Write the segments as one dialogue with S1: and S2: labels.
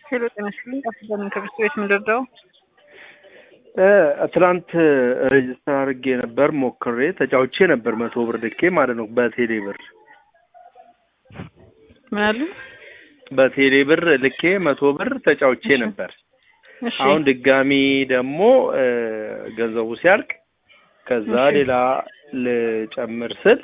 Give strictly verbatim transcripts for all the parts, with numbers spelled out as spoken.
S1: ሄሎ ጤና ይስጥልኝ። አፍዳን ከብስት ቤት ምንደርደው
S2: ትላንት ሬጅስተር አድርጌ ነበር ሞክሬ ተጫውቼ ነበር መቶ ብር ልኬ ማለት ነው በቴሌ ብር
S1: ምን አሉ
S2: በቴሌ ብር ልኬ መቶ ብር ተጫውቼ ነበር። አሁን ድጋሚ ደግሞ ገንዘቡ ሲያልቅ ከዛ ሌላ ልጨምር ስል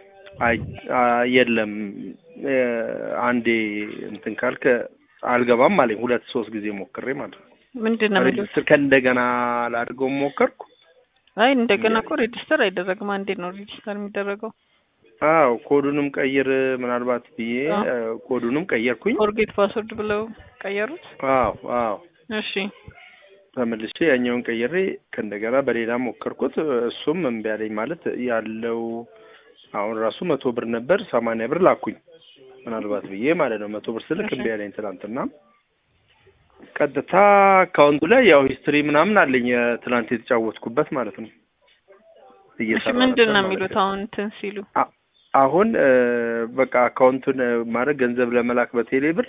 S2: የለም አንዴ እንትን ካልከ አልገባም ማለት ሁለት ሶስት ጊዜ ሞክሬ ማለት ነው።
S1: ምንድነው
S2: ሬጅስተር ከእንደገና ላድርገው ሞከርኩ።
S1: አይ እንደገና እኮ ሬጅስተር አይደረግም። አንዴ ነው ሬጅስተር የሚደረገው።
S2: አዎ ኮዱንም ቀይር ምናልባት ብዬ ኮዱንም ቀየርኩኝ።
S1: ፎርጌት ፓስወርድ ብለው ቀየሩት።
S2: አዎ አዎ
S1: እሺ
S2: ተመልሼ ያኛውን ቀይሬ ከእንደገና በሌላ ሞከርኩት። እሱም እምቢ አለኝ ማለት ያለው አሁን ራሱ መቶ ብር ነበር ሰማንያ ብር ላኩኝ ምናልባት ብዬ ማለት ነው። መቶ ብር ስልክ እምቢ አለኝ ትናንትና። ቀጥታ አካውንቱ ላይ ያው ሂስትሪ ምናምን አለኝ ትናንት የተጫወትኩበት ማለት ነው።
S1: እሺ ምንድነው የሚሉት አሁን እንትን ሲሉ?
S2: አሁን በቃ አካውንቱን ማለት ገንዘብ ለመላክ በቴሌ ብር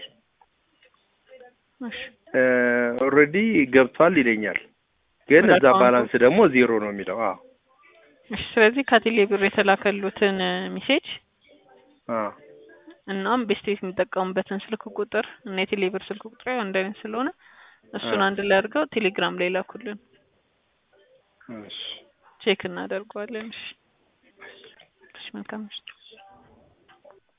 S1: እሺ
S2: ኦሬዲ ገብቷል ይለኛል። ግን እዛ ባላንስ ደግሞ ዜሮ ነው የሚለው። አዎ
S1: እሺ ስለዚህ ከቴሌ ብር የተላከሉትን ሜሴጅ
S2: አዎ
S1: እናም በስቴት የሚጠቀሙበትን ስልክ ቁጥር እና የቴሌ ብር ስልክ ቁጥር አንድ አይነት ስለሆነ እሱን አንድ ላይ አድርገው ቴሌግራም ላይ ላኩልን።
S2: እሺ
S1: ቼክ እናደርጋለን። እሺ እሺ መልካም